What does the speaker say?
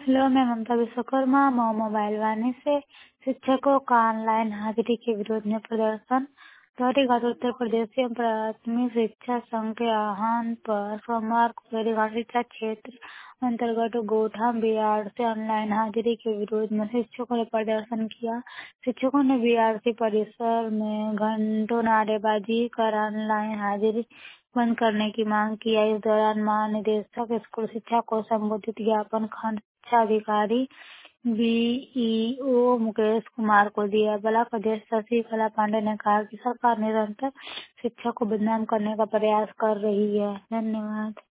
Hello, मैं ममता Vishwakarma mobile वाणी से शिक्षकों का ऑनलाइन हाजिरी के विरोध में प्रदर्शन। गौरीघाट उत्तर प्रदेश एवं प्राथमिक शिक्षा संघ के आह्वान पर सोमवार को गौरीघाट शिक्षा क्षेत्र अंतर्गत गोठा बिहार से ऑनलाइन हाजिरी के विरोध में शिक्षकों ने प्रदर्शन किया। शिक्षकों ने बीआरसी परिसर में घंटों नारेबाजी कर ऑनलाइन हाजिरी बंद करने की मांग किया। इस दौरान महानिदेशक स्कूल शिक्षा को संबोधित ज्ञापन खंड शिक्षा अधिकारी बीईओ मुकेश कुमार को दिया। ब्लॉक अध्यक्ष शशिकला पांडे ने कहा कि सरकार निरंतर शिक्षा को बदनाम करने का प्रयास कर रही है। धन्यवाद।